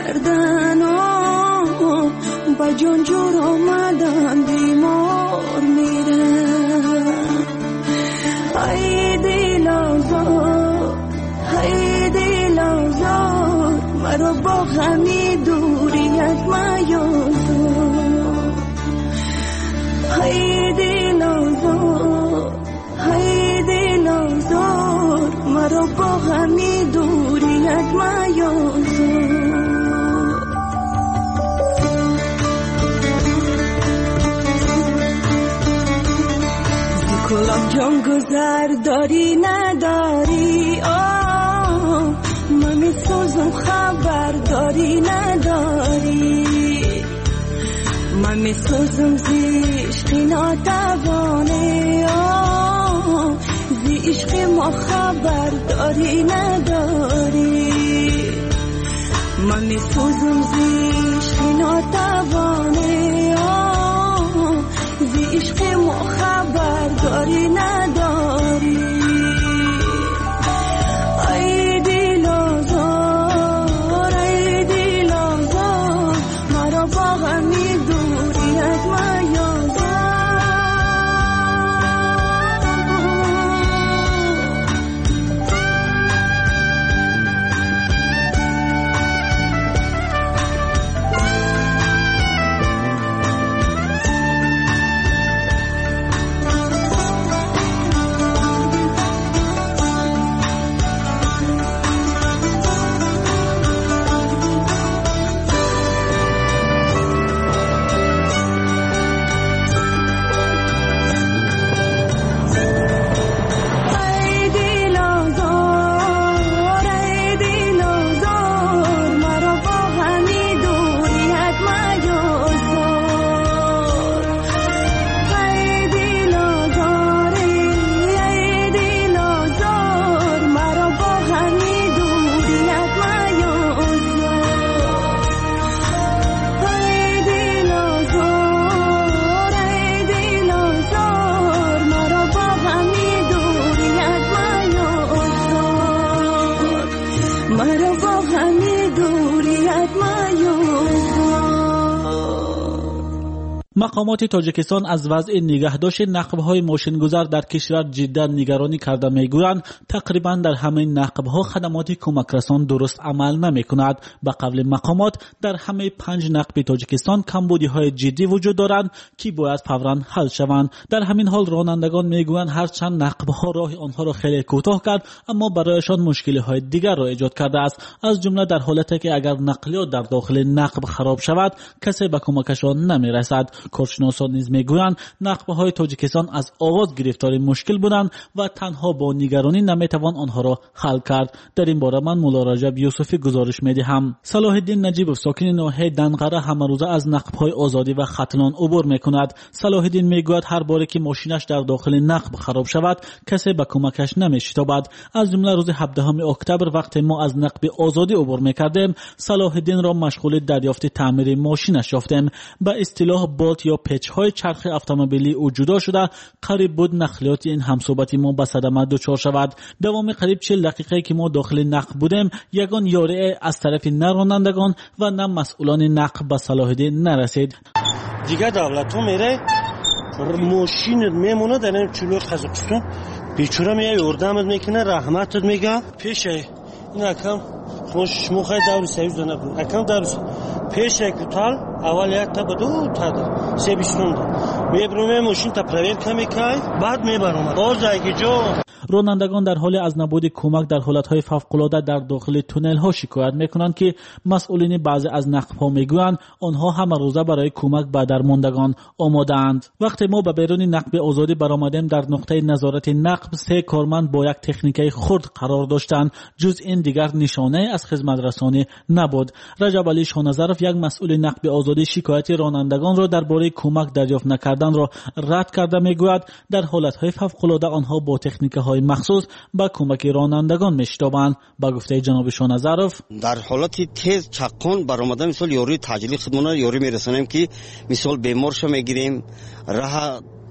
کردن با جون جور آمدن بیمار میرن. ای دل آزار، ای دل آزار، مرا با غمی دوریت میازار. ای دل آزار، ای دل آزار، مرا با غمی دوریت میازار. کلام جان گذر داری نداری، من میسوزم خبر داری نداری. من میسوزم زی عشقی ناتوانه، زی عشقی ما خبر داری نداری. من میسوزم زی عشقی ناتوانه، زی عشقی ما خبر داری نداری. ای دل آزار، ای دل آزار، مرا با غمی دوریت میازار. مقامات تاجیکستان از وضع نگهداشت نقب‌های ماشین‌گذار در کشور جدا نگرانی کرده می‌گویند تقریباً در همه نقب‌ها خدمات کمکرسان درست عمل نمی‌کند. به قول مقامات در همه 5 نقب تاجیکستان کمبودی‌های جدی وجود دارند که باید فوراً حل شوند. در همین حال رانندگان می‌گویند هرچند نقب‌ها راه آنها را خیلی کوتاه کرد، اما برایشان مشکل‌های دیگر را ایجاد کرده است. از جمله در حالتی که اگر نقلیات در داخل نقب خراب شود کسی به کمکشان نمی‌رسد. کارشناسان نیز میگویند نقبه‌های تاجیکستان از آغاز گرفتار مشکل بودند و تنها با نگرانی نمیتوان آنها را حل کرد. در این باره من مولا رجب یوسفی گزارش میدهم. صلاح الدین نجیبوف ساکن ناحیه دنقره همه روزه از نقب‌های آزادی و ختلان عبور میکند. صلاح الدین میگوید هر باره که ماشینش در داخل نقب خراب شود کسی به کمکش نمیشتابد. از جمله روز 17 اکتبر وقتی ما از نقب آزادی عبور میکردیم صلاح الدین را مشغول دریافت تعمیر ماشینش یافتیم. به اصطلاح بالت یا پچ‌های چرخ اتومبیلی او جدا شده قریب بود نقلیات این همصحبتی ما به صدمه دچار شود. دوام قریب 40 دقیقه که ما داخل نقب بودیم یگان یاری از طرف نه رانندگان و نه مسئولان نقب به صلاح الدین نرسید. دیگه دولت میره ماشین میمونه در این چلو قزاقستان بیچاره میای اردمت میکنه رحمتت میگه پیشه این اکم خوش موخه دور سویز نبود اکم دور پیش کتال اول یک تا بدو تا سه بیستون میبرم ماشین تا پرور کمی کای بعد میبرم باز اگه جو. رانندگان در حال از نبود کمک در حالتهای فوق‌العاده در داخل تونل ها شکایت میکنند که مسئولین بعضی از نقب ها میگویند آنها همه روزه برای کمک به درماندگان آماده‌اند. وقتی ما به بیرون نقب آزادی برآمدیم در نقطه نظارت نقب 3 کارمند با یک تکنیک خرد قرار داشتند. جز این دیگر نشانه از خدمت رسانی نبود. رجب علی شانظرف یک مسئول نقب آزادی شکایت رانندگان را درباره کمک دریافت نکردن را رد کرده میگوید در حالتهای فوق‌العاده آنها با تکنیک‌های مخصوص به کمک رانندگان میشتابند. با گفته جناب شانظرف در حالتی تیز چقان برآمده مثال یاری تعجیلی خدمات یاری میرسونیم که مثال بیمارش میگیریم راه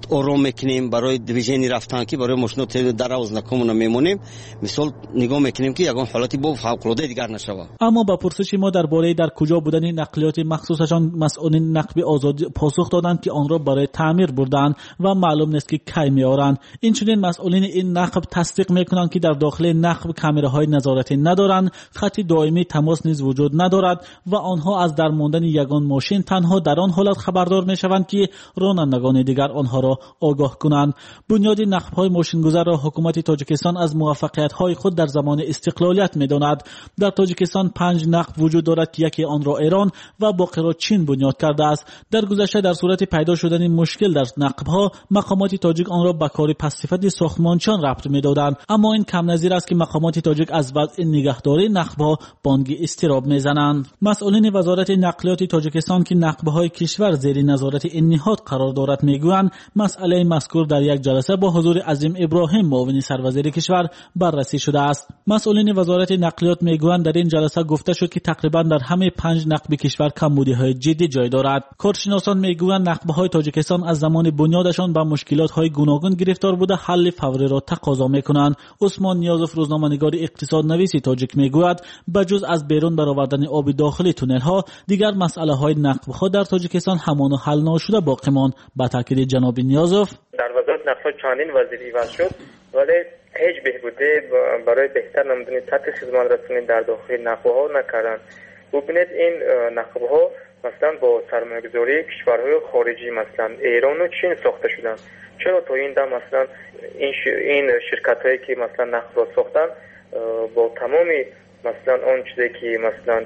آرام میکنیم، برای دیویژن رفتن که برای ماشینات دراز نکنم میمونیم. مثال نگاه میکنیم که یگان حالتی با فوق العاده دیگر نشود. اما با پرسش ما درباره در کجا بودن نقلیات مخصوصشان مسئولین نقب آزاد پاسخ دادند که آن را برای تعمیر بردند و معلوم نیست که کی میارند. اینچنین مسئولین این نقب تصدیق میکنند که در داخل نقب کامراهای نظارتی ندارند، خط دائمی تماس نیز وجود ندارد و آنها از درماندن یگان ماشین تنها در آن حالت خبردار میشوند که رانندگان دیگر آنها را آگاه کنند. بنیاد نقب‌های ماشین‌گذار را حکومت تاجیکستان از موفقیت‌های خود در زمان استقلالیت می‌داند. در تاجیکستان 5 نقب وجود دارد که یکی آن را ایران و باقی را چین بنیاد کرده است. در گذشته در صورت پیدا شدن مشکل در نقب‌ها مقامات تاجیک آن را به کار پس‌صفت ساختمانچیان ربط می‌دادند، اما این کم نظیر است که مقامات تاجیک از وضع نگهداری نقب‌ها بانگ اضطراب می‌زنند. مسئولین وزارت نقلیات تاجیکستان که نقب‌های کشور زیر نظارت این نهاد قرار دارد میگویند مسئله مذکور در یک جلسه با حضور عظیم ابراهیم معاون سروزیر کشور بررسی شده است. مسئولین وزارت نقلیات میگویند در این جلسه گفته شد که تقریبا در همه 5 نقب کشور کمبودی‌های جدی جای دارد. کارشناسان میگویند نقب‌های تاجیکستان از زمان بنیادشان به مشکلات‌های گوناگون گرفتار بوده، حل فوری را تقاضا می‌کنند. عثمان نیازوف روزنامه‌نگار اقتصادنویس تاجیک میگوید بجز از بیرون برآوردن آب داخلی تونل‌ها دیگر مسئله‌های نقب‌ها در تاجیکستان همان و حل نشده باقی ماند. با تاکید جناب نیازوف در وزارت نقل چندین وزیری وضع شد ولی هیچ بهبودی برای بهتر نمودن سطح خدمات رسانی در داخل نقب‌ها نکردند. ببینید این نقب‌ها مثلا با سرمایه‌گذاری کشورهای خارجی مثلا ایران و چین ساخته شدند. چرا تا این دم مثلا این شرکت‌هایی که مثلا نقب را ساختن با تمامی مثلا اون چیزی که مثلا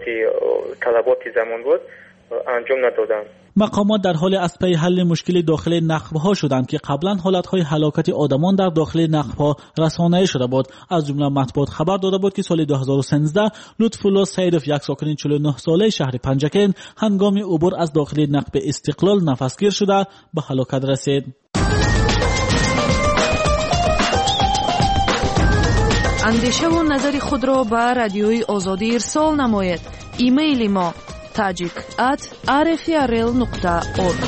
طلبات زمان بود انجام ندادند. مقامات در حال از پی حل مشکل داخل نقب‌ها شدند که قبلا حالت‌های هلاکت آدمان در داخل نقب‌ها رسانه‌ای شده بود. از جمله مطبوعات خبر داده بود که سال 2013 لطف‌الله سیدوف یک ساکن 49 ساله شهر پنجکین هنگام عبور از داخل نقب استقلال نفسگیر شده به هلاکت رسید. اندیشه و نظر خود را به رادیوی آزادی ارسال نمایید. ایمیل ما tajik@rfrl.org.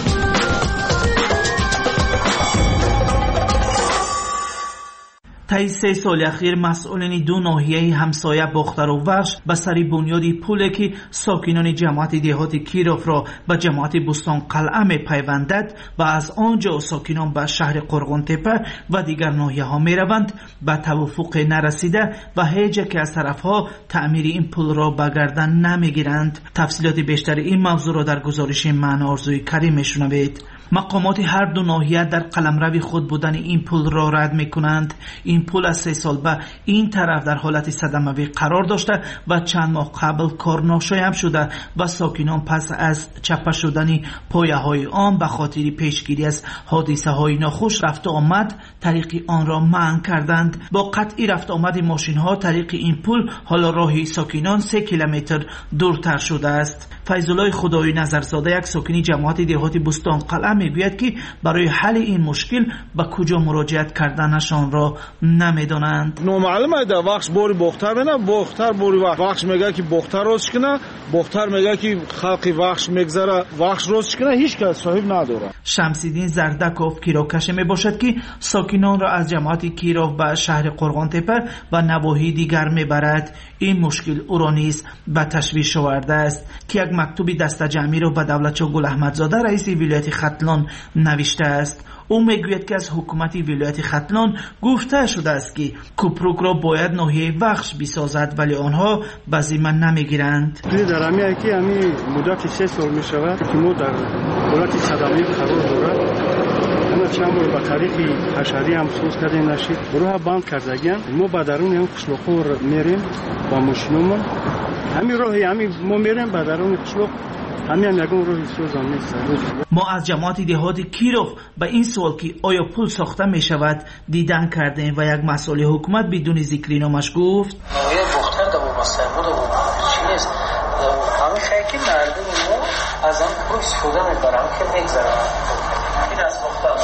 طی 3 سال اخیر مسئولین 2 ناحیه همسایه باختر و وخش به سر بنیادی پولی که ساکنان جماعت دهات کیروف را به جماعت بستان قلعه می پیوندد و از آنجا ساکنان به شهر قرغان تپه و دیگر ناحیه ها می روند به توافق نرسیده و هیچ یک از طرف ها تعمیر این پل را به گردن نمی گیرند. تفصیلات بیشتر این موضوع را در گزارش من آرزوی کریم می شنوید. مقامات هر دو ناحیه در قلمرو خود بودن این پل را رد می کنند. این پل از 3 سال به این طرف در حالت صدمه‌ای قرار داشته و چند ماه قبل کار ناشایب شده و ساکنان پس از چپه شدن پایه های آن به خاطر پیشگیری از حادثه های ناخوش رفت آمد طریق آن را منع کردند. با قطع رفت آمد ماشین ها طریق این پل حالا راه ساکنان 3 کیلومتر دورتر شده است. فیض‌الله خدایی نظرزاده یک ساکن جماعت دهات بستان قلعه میگوید که برای حل این مشکل به کجا مراجعت کردنشان را نمیدانند. نامعلومه در بخش بوری باختر بینه باختر بوری بخش میگه که باختر روز کنه باختر میگه که خلقی بخش میگذره بخش روز کنه هیچ کس صاحب نداره. شمسیدین زردکوف کیراکش میباشد که ساکنان را از جماعت کیراف به شهر قرغان تپه و نواحی دیگر میبرد. این مشکل او را نیز به تشویش آورده است که یک مکتوب دسته جمعی را به دولتشاه گل احمدزاده رئیس ولایت ختلان نوشته است. او میگوید که از حکومت ولایت ختلان گفته شده است که کوپروک را باید ناحیه بخش بسازد ولی آنها به ذمه نمیگیرند. در همین که همین مدت 3 سال می شود که ما در حالت صدمه‌ای قرار دارد. اما چند بار با تاریخ حشری هم سوز کردیم نشید راه بند کردگیم ما با درون این قشلوخور میریم با ماشینمون همین راهی همین ما میریم با درون قشلوخ همین یگان راهی سوز هم نیست. ما از جماعت دهات کیروف به این سوال که آیا پل ساخته می شود دیدن کردیم و یک مسئول حکومت بدون ذکر نامش گفت ناحیه باختر در مستعمل چی نیست همین خیلی مردم ما از آن پل استفاده میبرن که بگذرن این از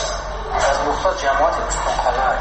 مختار جماعت بستان قلعه.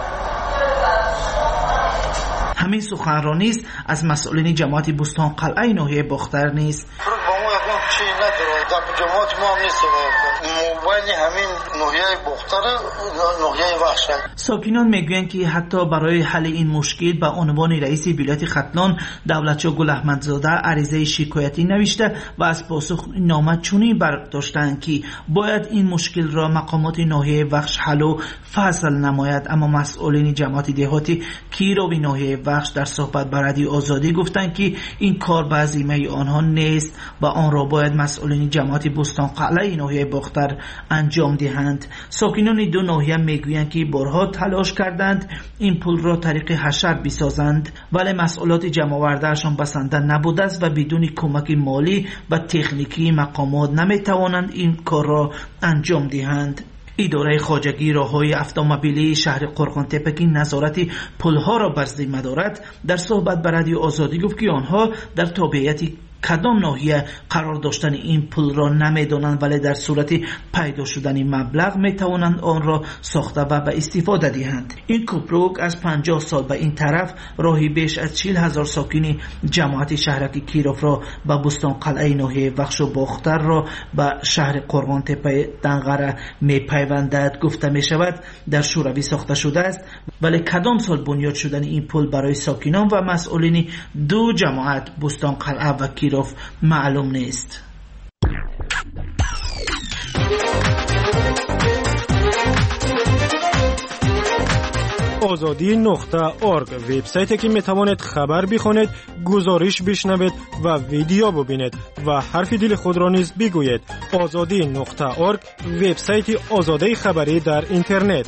همین سخنرانی است از مسئولین جماعت بستان قلعه ناحیه باختر نیست. با ما یکم چی نداره در جماعت ما هم نیست. موبایل همین ناحیه بختر ناحیه وحش. ساکنان میگویند که حتی برای حل این مشکل به عنوان رئیس ولایت ختلان دولتشاه گل احمدزاده عریضه شکایتی نوشته و از پاسخ نامه چنین برداشتند که باید این مشکل را مقامات ناحیه وخش حل و فصل نماید. اما مسئولین جماعت دهاتی کیروی ناحیه وخش در صحبت با رادیو آزادی گفتند که این کار به ذمه آنها نیست و آن را باید مسئولین جماعت بستان قلعه ناحیه باختر انجام دهند. ساکنان دو ناحیه میگویند که بارها تلاش کردند این پل را طریق حشر بسازند ولی مسئولات جمع آوردهشان بسنده نبوده است و بدون کمک مالی و تکنیکی مقامات نمیتوانند این کار را انجام دهند. اداره خواجگی راههای اتومبیلی شهر قرغانتپه که نظارت پلها را بر ذمه دارد در صحبت با رادیو آزادی گفت که آنها در تابعیت کدام ناحیه قرار داشتن این پل را نمیدانند ولی در صورت پیدا شدن مبلغ میتوانند آن را ساخته و به استفاده دهند. این کوپروک از 50 سال به این طرف راهی بیش از 40,000 ساکن جماعت شهرک کیروف را به بستان قلعه ناحیه وخش و باختر را به شهر قرغانتپه دنغره میپیوندد. گفته می شود در شوروی ساخته شده است ولی کدام سال بنیاد شدن این پل برای ساکنان و مسئولین دو جماعت بستان قلعه و کیروف معلوم نیست. azadi.org وبسایتی که میتوانید خبر بخونید، گزارش بشنوید و ویدیو ببینید و حرف دل خود را نیز بگویید. azadi.org وبسایت آزادی خبری در اینترنت.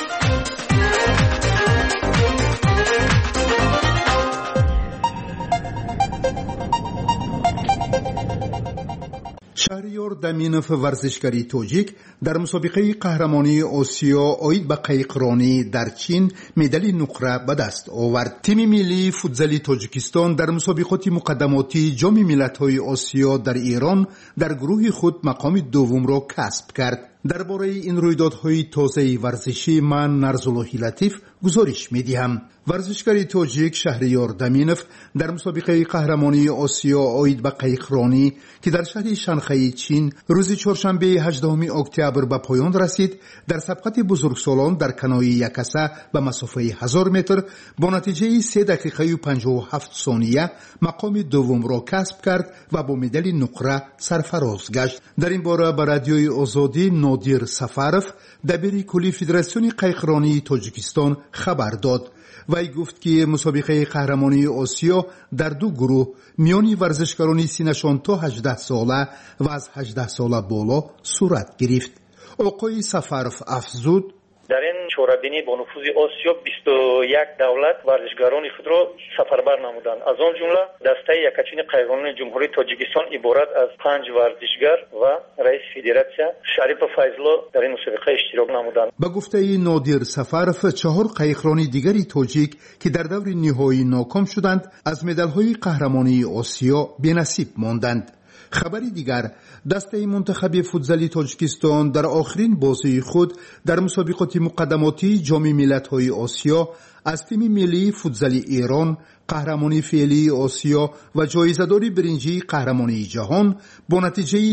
شهریار دمینوف ورزشکاری توجیک در مسابقه قهرمانی آسیا آید به قایقرانی در چین مدال نقره به دست آورد. تیم ملی فوتزالی تاجیکستان در مسابقات مقدماتی جام ملت‌های آسیا در ایران در گروه خود مقام دوم را کسب کرد. درباره این رویدادهای تازه ورزشی من نرزاللهی لطیف گزارش می‌دهم. ورزشکار تاجیک شهریار دمینوف در مسابقه قهرمانی آسیا آید به قایقرانی که در شهر شانگهای چین روز چهارشنبه 18 اکتبر به پایان رسید، در سبقت بزرگسالان در کنایه یکسه به مسافه 1000 متر با نتیجه 3 دقیقه و 57 ثانیه مقام دوم را کسب کرد و با مدال نقره سرفراز گشت. در این باره به رادیوی آزادی نادیر سفرف دبیر کلی فدراسیون قایقرانی تاجیکستان خبر داد. وی گفت که مسابقه قهرمانی آسیا در دو گروه میان ورزشکاران سنشان تا 18 ساله و از 18 ساله بالا صورت گرفت. آقای سفرف افزود: در این شورابینی با نفوذ آسیا 21 دولت ورزشکاران خود را سفربر نمودند. از آن جمله دسته یکچین قهرمانان جمهوری تاجیکستان عبارت از 5 ورزشکار و رئیس فدراسیون شریف فیضلو در این مسابقه اشتراک نمودند. با گفته نادیر سفرف 4 قایقران دیگری تاجیک که در دور نهایی ناکام شدند از مدال‌های قهرمانی آسیا بی‌نصیب ماندند. خبری دیگر، دسته منتخب فوتزالی تاجیکستان در آخرین بازی خود در مسابقات مقدماتی جام ملت‌های آسیا از تیم ملی فوتزالی ایران قهرمانی فعلی آسیا و جایزه‌دار برنجی قهرمانی جهان با نتیجه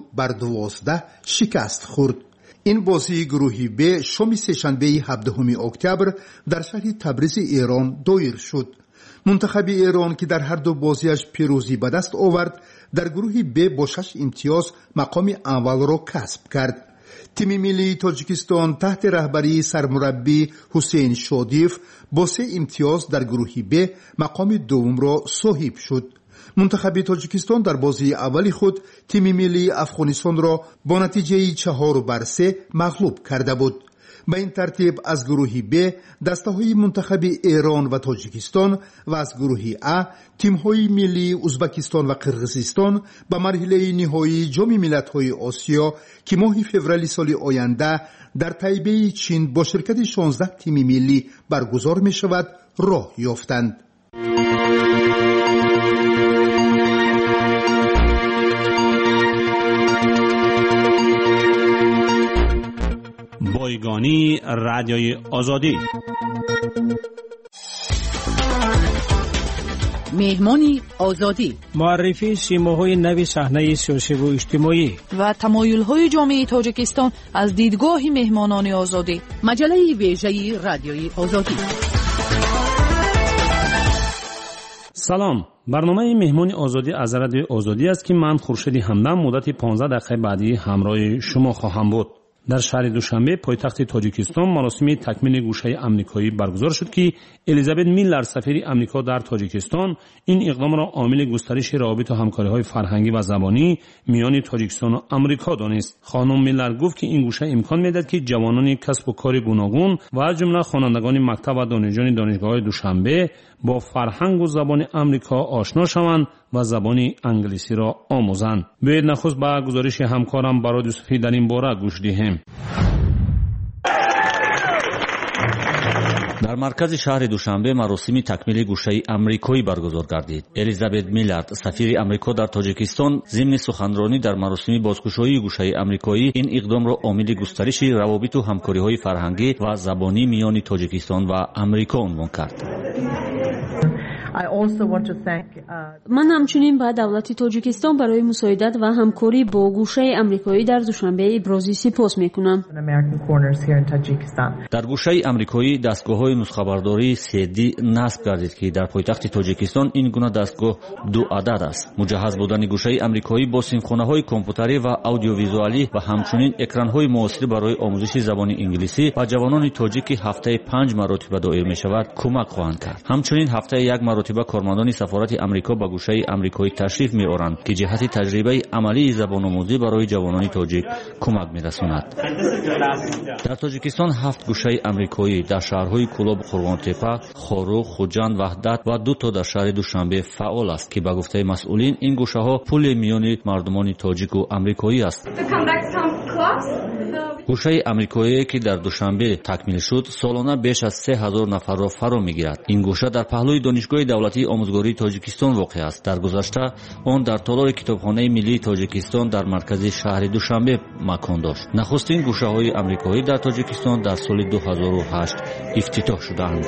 2-12 شکست خورد. این بازی گروهی ب شام سه‌شنبه 17 اکتبر در شهر تبریز ایران دایر شد. منتخب ایران که در هر دو بازیش پیروزی به دست آورد در گروه ب با 6 امتیاز مقام اول را کسب کرد. تیم ملی تاجیکستان تحت رهبری سرمربی حسین شادیف با 3 امتیاز در گروه ب مقام دوم را صاحب شد. منتخب تاجیکستان در بازی اولی خود تیم ملی افغانستان را با نتیجه 4-3 مغلوب کرده بود. به این ترتیب از گروه ب دسته‌های منتخب ایران و تاجیکستان و از گروه ا تیم‌های ملی ازبکستان و قرقیزستان به مرحله نهایی جام ملت‌های آسیا که ماه فوریه سال آینده در تایبه چین با شرکت 16 تیم ملی برگزار می‌شود راه یافتند. بایگانی رادیوی آزادی. مهمانی آزادی، معرفی سیماهای نوی صحنه سیاسی و اجتماعی و تمایل‌های جامعه تاجیکستان از دیدگاه مهمانان آزادی. مجله ویژه رادیوی آزادی. سلام، برنامه مهمان آزادی از رادیو آزادی است که من خورشید همدم مدت 15 دقیقه بعدی همراه شما خواهم بود. در شهر دوشنبه پایتخت تاجیکستان مراسم تکمیل گوشه آمریکایی برگزار شد که الیزابت میلر سفیر آمریکا در تاجیکستان این اقدام را عامل گسترش روابط و همکاری‌های فرهنگی و زبانی میان تاجیکستان و آمریکا دانست. خانم میلر گفت که این گوشه امکان می‌دهد که جوانان کسب و کار گوناگون و از جمله خوانندگان مکتب و دانشجویان دانشگاه‌های دوشنبه با فرهنگ و زبان آمریکا آشنا شوند و زبان انگلیسی را آموزند. بیایید نخست به گزارش همکارم برای یوسفی در این باره گوش دهیم. در مرکز شهر دوشنبه مراسم تکمیل گوشه آمریکایی برگزار گردید. الیزابت میلر سفیر آمریکا در تاجیکستان ضمن سخنرانی در مراسم بازگشایی گوشه آمریکایی این اقدام را عامل گسترش روابط و همکاری‌های فرهنگی و زبانی میان تاجیکستان و آمریکا عنوان کرد. من همچنین به دولت تاجیکستان برای مساعدت و همکاری با گوشه آمریکایی در دوشنبه ابراز سپاس میکنم. در گوشه آمریکایی دستگاه‌های نسخه‌برداری CD نصب گردید که در پایتخت تاجیکستان این گونه دستگاه 2 عدد است. مجهز بودن گوشه آمریکایی با سیمخانه‌های کامپیوتری و آدیوویزوالی و همچنین اکران‌های معاصر برای آموزش زبان انگلیسی و جوانان تاجیک هفته 5 مرتبه دایر می‌شود کمک خواهند کرد. همچنین هفته 1 مرتبه کارمندان سفارت آمریکا به گوشه آمریکایی تشریف می‌آورند که جهت تجربه عملی زبان‌آموزی برای جوانان تاجیک کمک می‌رساند. در تاجیکستان 7 گوشه آمریکایی در شهرهای کلاب، قربان‌تپه، خاروخ، خوجند، وحدت و 2 تا در شهر دوشنبه فعال است که به گفته مسئولین این گوشه‌ها پل میان مردمان تاجیک و آمریکایی است. گوشه آمریکایی که در دوشنبه تکمیل شد سالانه بیش از 3000 نفر را فرا می‌گیرد. این گوشه در پهلوی دانشگاه دولتی آموزگاری تاجیکستان واقع است. در گذشته آن در تالار کتابخانه ملی تاجیکستان در مرکز شهر دوشنبه مکان داشت. نخستین گوشه‌های آمریکایی در تاجیکستان در سال 2008 افتتاح شدند.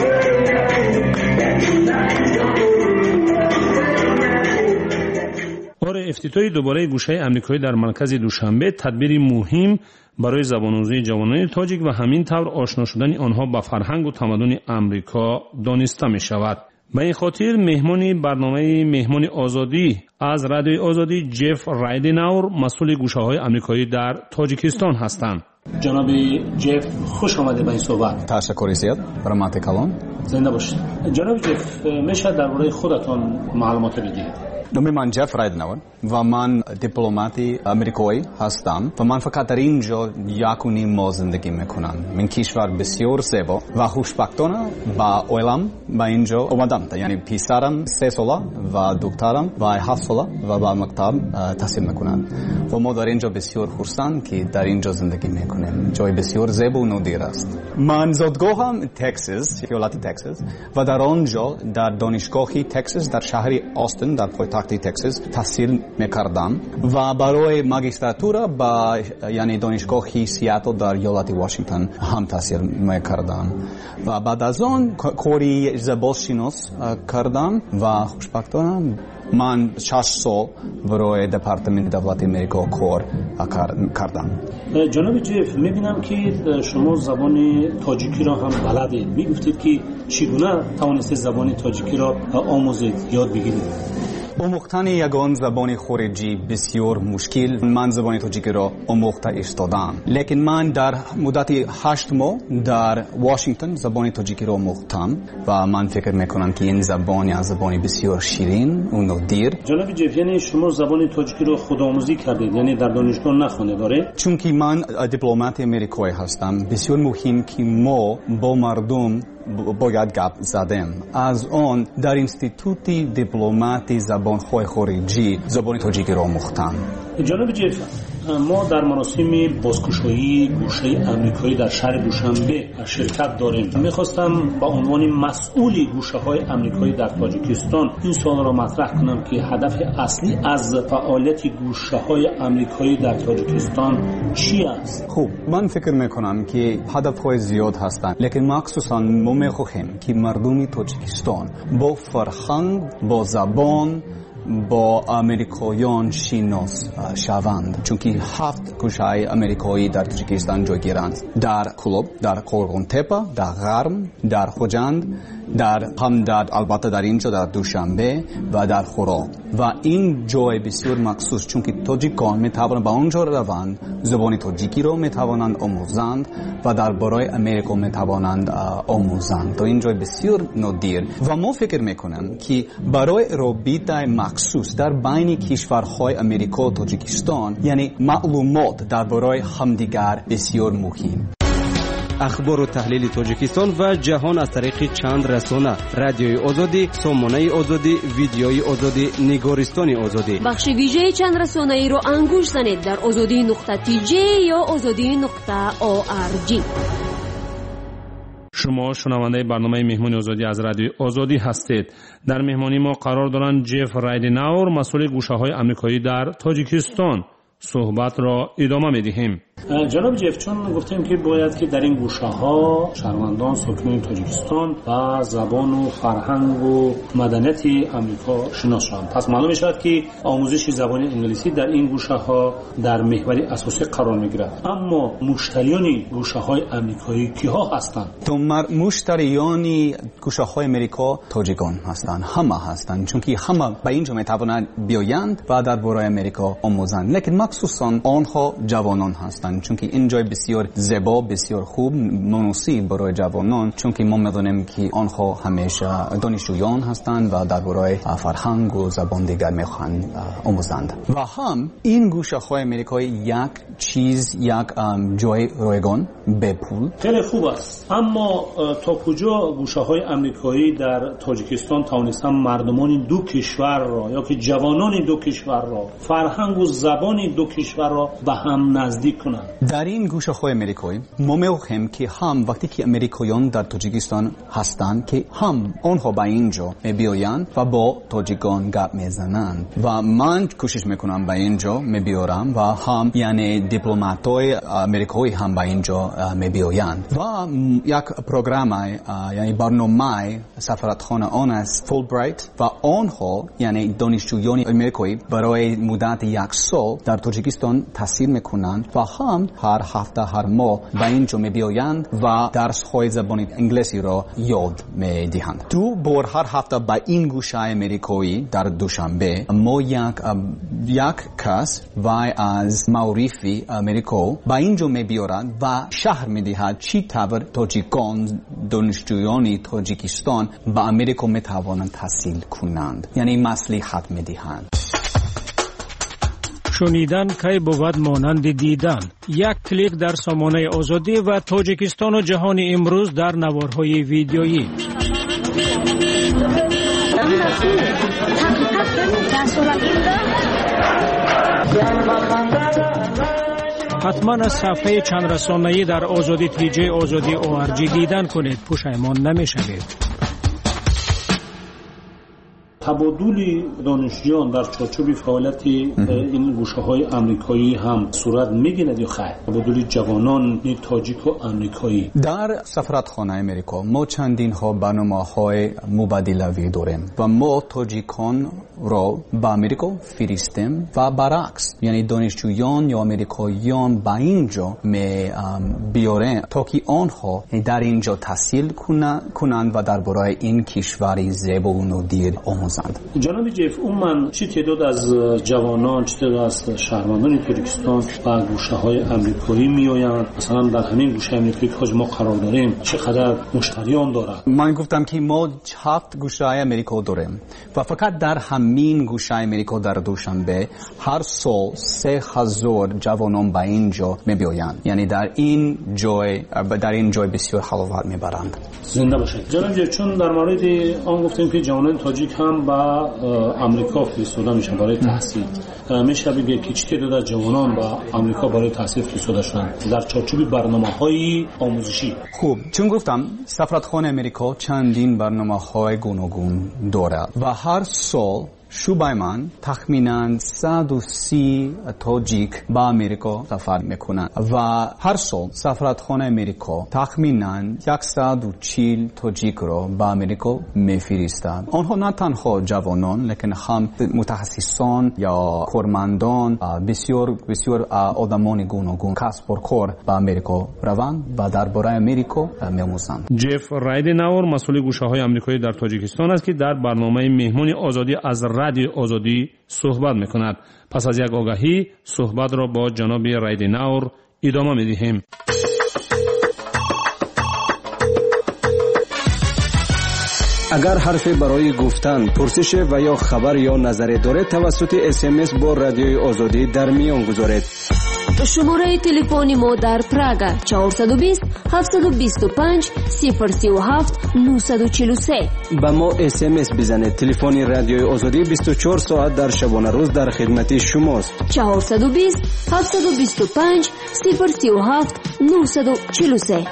افتتاح دوباره گوشه آمریکایی در مرکز دوشنبه تدبیر مهم برای زبان‌آموزی جوانان تاجیک و همین طور آشنا شدن آنها با فرهنگ و تمدن آمریکا دانسته می شود. به این خاطر برنامه مهمان آزادی از رادیو آزادی جف رایدناور مسئول گوشه‌های آمریکایی در تاجیکستان هستند. جناب جف خوش آمده به این صحبت. تشکر زیاد برای مهمانی کلام. زنده باشید. جناب جف میشه درباره خودتون معلومات بدید؟ نام من جف رایدناور و من دیپلمات آمریکایی هستم و من فقط در اینجا 1.5 ماه زندگی میکنم. من کشور بسیار زیبا و خوشبختانه با اویلم به اینجا اومدم. یعنی پسرم 3 ساله و دخترم و 7 ساله و با مکتب تحصیل میکنن و ما در اینجا بسیار خرسند که در اینجا زندگی میکنیم. جای بسیار زیبا و نادر است. من زادگاهم تگزاس، ایالت تگزاس و در آنجا در دانشگاه تگزاس در شهر آستین در پایتخت تگزاس تحصیل میکردم و برای ماجستراتورا با یعنی دانشگاه سیاتل در ایالت واشنگتن هم تحصیل میکردم و بعد از آن کاری زبانشناس کردم و خوشبختانه من 6 سال برای دپارتمنت دولت آمریکا کار کردم. جناب جف میبینم که شما زبان تاجیکی را هم بلدید. میگفتید که چگونه توانستید زبان تاجیکی را آموزید، یاد بگیرید؟ آموختن یگان زبان خارجی بسیار مشکل. من زبان تاجیکی را آموخته ایستادم، لیکن من در مدت 8 ماه در واشنگتن زبان تاجیکی را آموختم و من فکر میکنم که این زبان بسیار شیرین و نادر. جناب جف یعنی شما زبان تاجیکی را خودآموزی کردید، یعنی در دانشگاه نخوانید؟ داره چون که من دیپلمات آمریکایی هستم بسیار مهم که ما با مردم باید گپ زدیم. از آن در اینستیتوت دیپلمات زبان‌های خارجی زبان تاجیکی را آموختم. جناب جف ما در مراسم بازگشایی گوشه امریکایی در شهر دوشنبه شرکت داریم. میخواستم با عنوان مسئول گوشه های امریکایی در تاجیکستان این سوال را مطرح کنم که هدف اصلی از فعالیت گوشه های امریکایی در تاجیکستان چی است؟ خوب، من فکر میکنم که هدف های زیاد هستند، لیکن مخصوصا ما میخواهیم که مردم تاجیکستان با فرهنگ، با زبان، با امریکایان شناس شوند، چون که 7 گوشه امریکایی در تاجیکستان جای گیرند. در کلوب، در قرغون تپه، در غرم، در خوجند، در همدرد، البته در اینجا در دوشنبه و در خورا. و این جای بسیار مخصوص، چون که تاجیکان میتوانند به اونجا روند، زبان تاجیکی را میتوانند آموزند و در برای امریکا میتوانند آموزند. تا این جای بسیار نادر و ما فکر میکنم که برای رابطه مخصوص در بین کشورهای امریکا و تاجیکستان، یعنی معلومات درباره همدیگر بسیار مهم. اخبار و تحلیل تاجیکستان و جهان از طریق چند رسانه: رادیوی آزادی، سامانه آزادی، ویدیوی آزادی، نگارستان آزادی. بخش ویژه چند رسانه‌ای رو انگوش زنید در azadi.tj یا azadi.org. شما شنونده برنامه مهمانی آزادی از رادیو آزادی هستید. در مهمانی ما قرار دارند جف رایدناور، مسئول گوشه های امریکایی در تاجیکستان. صحبت را ادامه می‌دهیم. جناب جف، چون گفتیم که باید که در این گوشه ها شهروندان ساکنان تاجیکستان و زبان و فرهنگ و مدنیت امریکا شناس شوند، پس معلوم می‌شود که آموزش زبان انگلیسی در این گوشه ها در محور اساسی قرار می‌گیرد. اما مشتریان گوشه های امریکایی کیها هستند؟ مشتریان گوشه های امریکا تاجیکان هستند، همه هستند، چون که همه به اینجا می‌توانند بیایند و در برای امریکا آموزند. لیکن مخصوصا آنها جوانان هستند، چون که این جای بسیار زیبا، بسیار خوب، مناسب برای جوانان، چون که ما می‌دانیم که آنها همیشه دانشجویان هستند و در برای فرهنگ و زبان دیگر می‌خواهند آموزند. و هم این گوشه‌های امریکایی یک چیز، یک جای رایگان به پول. خیلی خوب است، اما تا کجا گوشه‌های امریکایی در تاجیکستان توانستن مردمان دو کشور را یا که جوانان دو کشور را، فرهنگ و زبان دو کشور را به هم نزدیک کنند؟ در این گوشه‌های امریکایی ما می‌خواهیم که هم وقتی که امریکاییان در تاجیکستان هستند که هم آنها به اینجا می‌بیایند و با تاجیکان گپ می‌زنند و من کوشش می‌کنم به اینجا می‌بیارم و هم یعنی دیپلمات‌های امریکایی هم به اینجا می‌بیایند و یک پروگرام یعنی برنامه سفارتخانه آن است فولبرایت و آنها یعنی دانشجویان امریکایی برای مدت یک سال در تاجیکستان تحصیل میکنند و هم هر هفته هر ماه به اینجا میبیایند و درس‌های زبان انگلیسی را یاد میدهند. دو بار هر هفته به این گوشه امریکایی در دوشنبه ما یک کس و از معرفی امریکا به اینجا میبیارند و شهر میدهد چی طور تاجیکان دانشجویان تاجیکستان به امریکا میتوانند تحصیل کنند، یعنی مصلحت میدهند. شنیدن کی بود مانند دیدن. یک کلیک در سامانه آزادی و تاجیکستان و جهان امروز در نوارهای ویدیویی. حتما از صفحه چند رسانه‌ای در آزادی تیجی آزادی ORG دیدن کنید، پشیمان نمی‌شوید. تبادل دانشجویان در چارچوب فعالیت این گوشه‌های امریکایی هم صورت می‌گیرد یا خیر؟ تبادل جوانان تاجیک و امریکایی در سفارتخانه امریکا ما چندین ها برنامه‌های مبادله‌ای داریم و ما تاجیکان را به امریکا فرستیم و برعکس، یعنی دانشجویان یا امریکاییان به اینجا بیاریم تا که آنها در اینجا تحصیل کنند و درباره این کشور زیبا و نادر آموزند. جناب جف، من چه تعداد از جوانان، چه تعداد از شهروندان تاجیکستان و گوشه‌های امریکایی میآیند؟ مثلا در همین گوشه امریکایی که ما قرار داریم چقدر مشتریان دارند؟ من گفتم که ما 7 گوشه امریکا داریم و فقط در همین گوشه امریکا در دوشنبه هر سال 3000 جوانان به اینجا میآیند، یعنی در این جای بسیار حلاوت میبرند. زنده باشید. جناب جف، چون در مورد آن گفتیم که جوانان تاجیک هم هم به آمریکا فرستاده میشن برای تحصیل. میشه بگه که چه تعداد از جوانان به آمریکا برای تحصیل فرستاده شدند در چارچوب برنامه‌های آموزشی؟ خوب، چون گفتم سفارتخانه آمریکا چندین برنامه‌های گوناگون دارد و هر سال شعبه من تخمیناً 130 تاجیک به آمریکا سفر میکنند و هر سال سفارتخانه آمریکا تخمیناً 140 تاجیک را به آمریکا میفرستند. آنها نه تنها جوانان لیکن هم متخصصان یا کارمندان، بسیار آدمان گوناگون کسب و کار به آمریکا روند و درباره آمریکا می‌آموزند. جف رایدناور مسئول گوشه‌های آمریکایی در تاجیکستان است که در برنامه مهمانی آزادی از رادیو آزادی صحبت میکند. پس از یک آگاهی صحبت را با جناب رایدناور ادامه میدهیم. اگر حرفی برای گفتن، پرسش و یا خبر یا نظری دارید توسط SMS با رادیوی آزادی در میان گذارید. شماره تلفن ما در پراگ 420 725 037 943. با ما SMS بزنید. تلفن رادیوی آزادی 24 ساعت در شبانه روز در خدمت شماست. 420 725 037 943.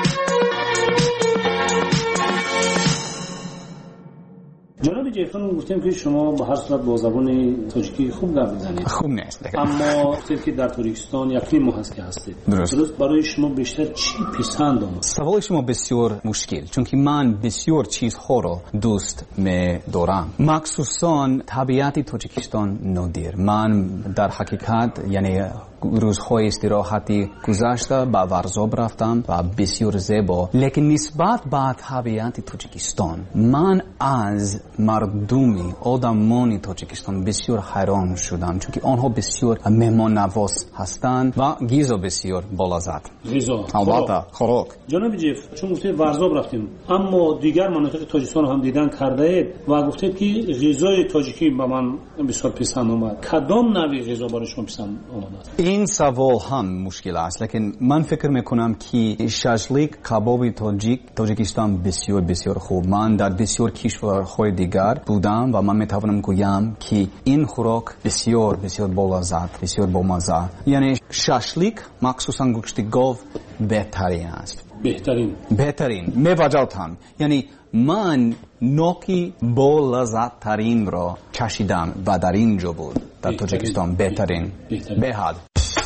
جناب جیفان گفتیم که شما به هر صورت با زبان تاجیکی خوب گپ می‌زنید. خوب نیست. اما گفتید که در تاجیکستان یکی ماه هست که هستید. درست برای شما بیشتر چی پسند آمد؟ سوال شما بسیار مشکل، چون که من بسیار چیزها رو دوست می‌دارم. مخصوصاً طبیعت تاجیکستان نادر. من در حقیقت یعنی روزهای استراحتی گذشته به ورزاب رفتم و بسیار زیبا، لیکن نسبت به طبیعت تاجیکستان من از مردمی آدمان تاجیکستان بسیار حیران شدم، چون که آنها بسیار مهمان نواز هستند و غذا بسیار بالازد. غذا البته خوراک. جناب جیف، چون گفتید ورزاب رفتیم اما دیگر مناطق تاجیکستان هم دیدن کرده اید و گفتید که غذای تاجیکی به من بسیار پسند آمد. کدام نوع غذا برای شما پسند آمد؟ این سوال هم مشکل است، لیکن من فکر میکنم که شاشلیک کباب تاجیکستان بسیار بسیار خوب. من در بسیار کشورهای دیگر بودم و من میتوانم گویم که این خوراک بسیار بسیار بالازد، بسیار بامزه. یعنی شاشلیک مخصوصا گوشت گاو بهترین است. بهترین میوجدم. یعنی من نوکی با لذت ترین را چشیدم و در اینجا بود در تاجیکستان بهترین بهاد.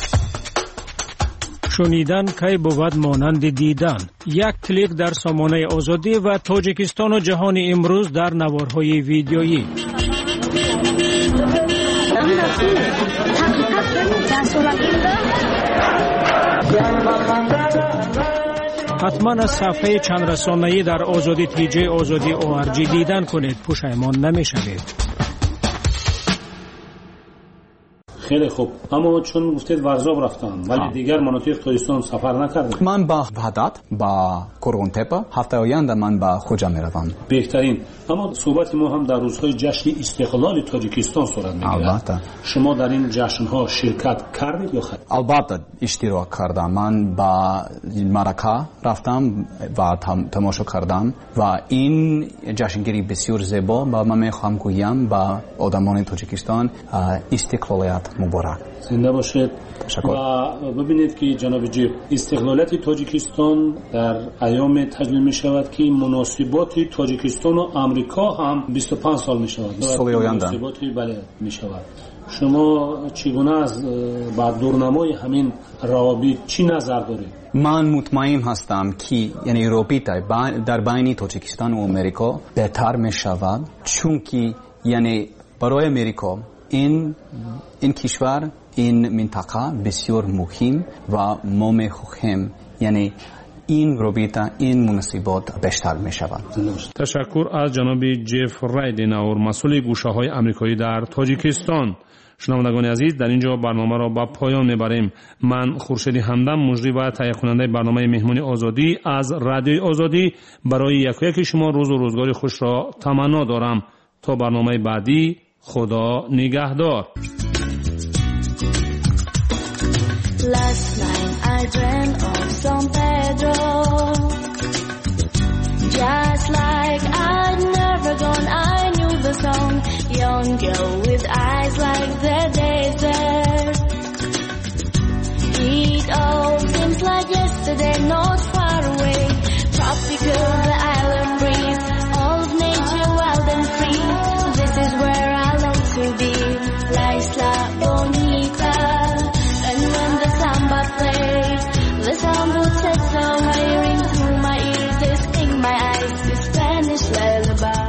شنیدن کی بود مانند دیدن. یک کلیک در سامانه آزادی و تاجیکستان و جهان امروز در نوارهای ویدیویی. حتما از صفحه چند رسانه‌ای در آزادی تیجی آزادی ORG دیدن کنید، پشیمان نمی‌شوید. خیلی خوب، اما چون گفتید ورزاب رفتم ولی دیگر مناطق تاجیکستان سفر نکردم. من با وحدت، با کورونتپا، هفته آینده من با خوجا میروم. بهترین. اما صحبت ما هم در روزهای جشن استقلال تاجیکستان صورت میگیرد. البته. شما در این جشن‌ها شرکت کردید یا خیر؟ البته اشتراک کردم. من با مراکا رفتم و تماشا کردم و این جشنگیری بسیار زیبا و من میخوام گویم با آدمان تاجیکستان استقلالیت مبارک. زنده باشید. تشکر. و ببینید که جناب جیب استقلالیت تاجیکستان در ایام تجلیل می شود که مناسبات تاجیکستان و آمریکا هم 25 سال می شود. سال آینده. مناسباتی بله می شود. شما چگونه از بعد دورنمای همین روابط چی نظر دارید؟ من مطمئن هستم که یعنی رابطه در بین تاجیکستان و آمریکا بهتر می شود، چون که یعنی برای آمریکا این کشور، این منطقه بسیار مهم و ما می‌خواهیم یعنی این رابطه، این مناسبات بیشتر می‌شود. تشکر از جناب جف رایدناور مسئول گوشه‌های آمریکایی در تاجیکستان. شنوندگان عزیز، در اینجا برنامه را به پایان میبریم. من خورشید همدم مجری و تهیه کننده برنامه مهمانی آزادی از رادیوی آزادی برای یک شما روز و روزگار خوش را تمنا دارم. تا برنامه بعدی، خدا نگهدار. Last night I dreamt of San Pedro, just like I'd never gone. I knew the sound bonita. And when the samba plays, the sound would set some ring through my ears, they sting my eyes, the Spanish lullaby.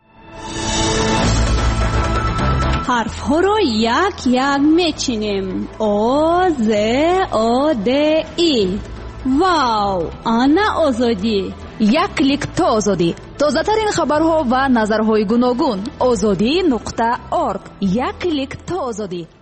حرف‌ها رو یک یک میچینیم. او ز او د ای. واو، آنا آزادی. یک کلیک تا آزادی. تازه‌ترین خبرها و نظرهای گوناگون. azadi.org. یک کلیک تا آزادی.